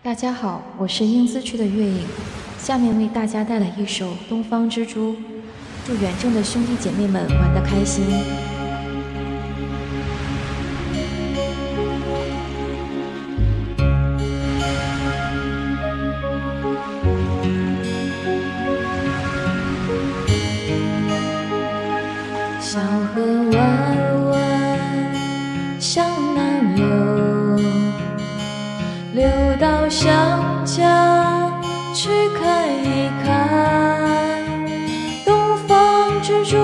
大家好，我是英姿区的月影，下面为大家带来一首《东方之珠》，祝远征的兄弟姐妹们玩得开心。小河弯弯向南流，流到湘江去看一看。东方之珠，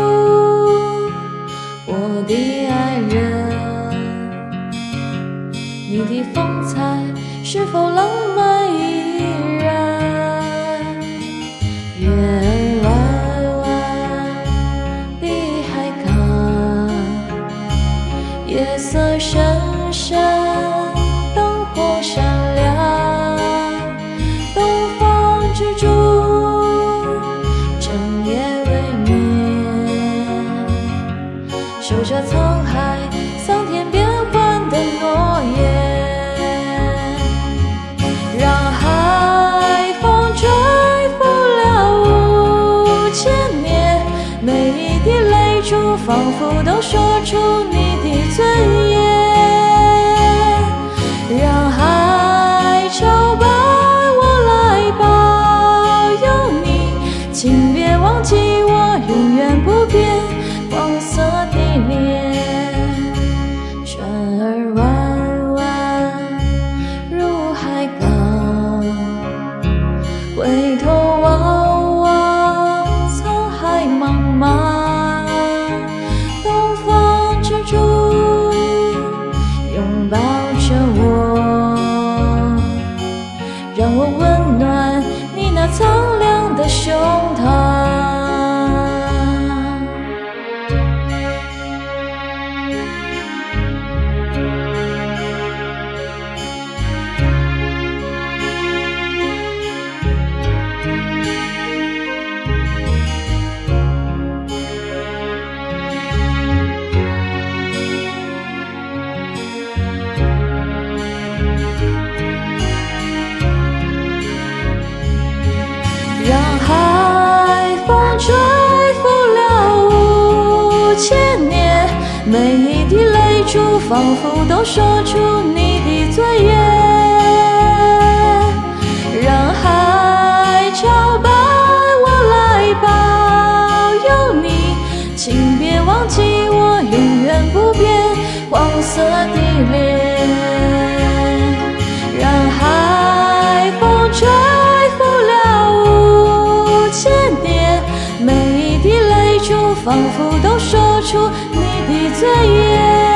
我的爱人，你的风采是否浪漫依然？月儿弯弯的海港，夜色深深，灯火闪亮。东方之珠，整夜未眠，守着沧海桑田变幻的诺言。让海风吹拂了5000年，每一滴泪珠仿佛都说出你的尊严。让海潮把我来保佑你，请别忘记我永远不变黄色的脸。船儿弯弯入海港，回头望望沧海茫茫。东方之珠，拥抱着我，让我温暖你那苍凉的胸膛。让海风吹拂了5000年，每一滴泪珠仿佛都说出你的尊严。让海潮把我来保佑你，请别忘记我永远不变黄色的脸。让海风吹拂了5000年，每一滴泪珠仿佛都说出你的尊严。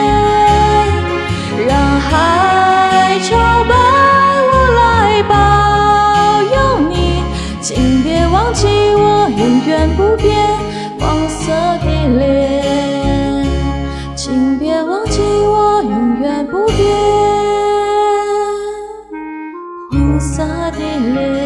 让海潮把我来保佑你，请别忘记我永远不变黄色的脸。请别忘记我永远不变黄色的脸。